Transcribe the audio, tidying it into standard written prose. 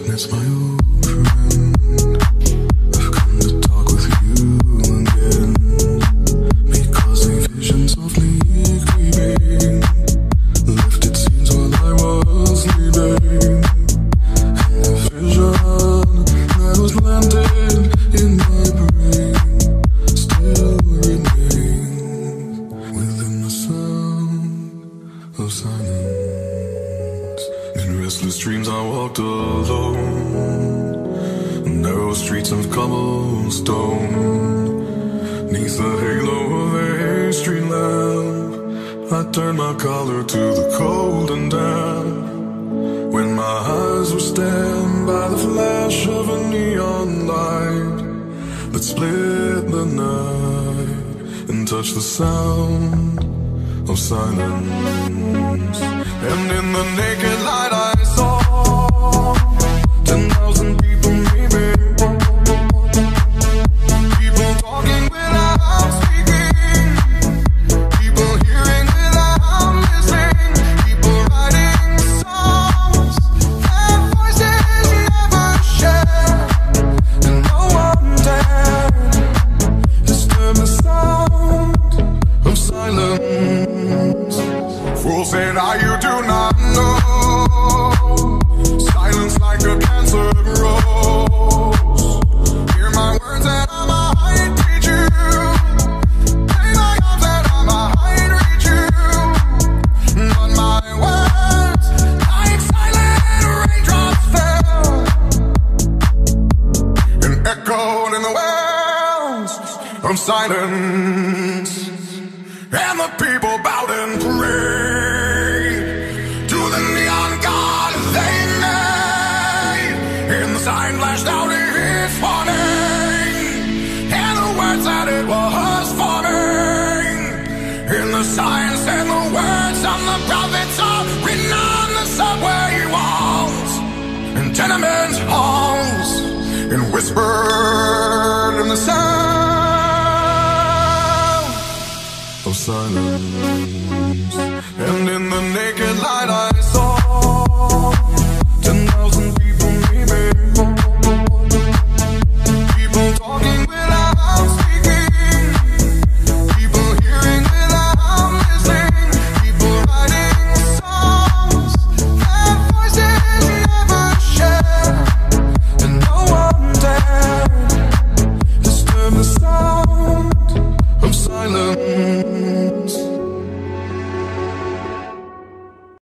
Darkness, my old friend, I've come to talk with you again, because a vision softly creeping lifted scenes while I was sleeping, and the vision that was landed in my brain still remains within the sound of silence. In restless dreams I walked alone, narrow streets of cobblestone, neath the halo of a street lamp. I turned my collar to the cold and damp, when my eyes were stabbed by the flash of a neon light that split the night and touched the sound of silence. And in the naked light I saw 10,000 people maybe, people talking without speaking, people hearing without listening, people writing songs that voices never shared, and no one dared disturb the sound of silence. Fools say now you do not know, silence like a cancer grows. Hear my words that I might reach you, play my arms that I might reach you, but my words like silent raindrops fell and echoed in the wells of silence. And the people bowed and prayed to the neon god they made, and the sign flashed out its warning, and the words that it was forming, and the sign said the words of the prophets are written on the subway walls and tenement halls, and whispered in the sound of silence. And in the naked light I